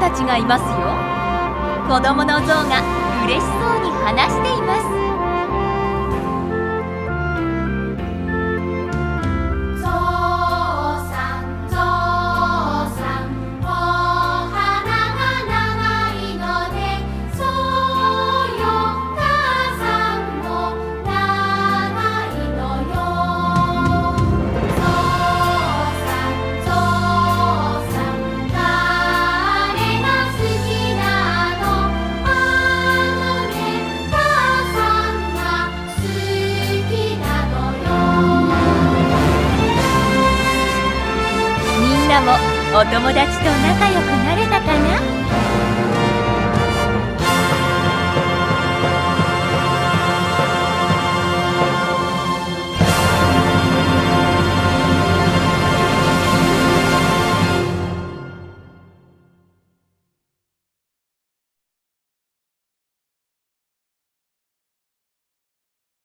たちがいますよ。子供の象が嬉しそうに話しています。みんなもお友達と仲良くなれたかな？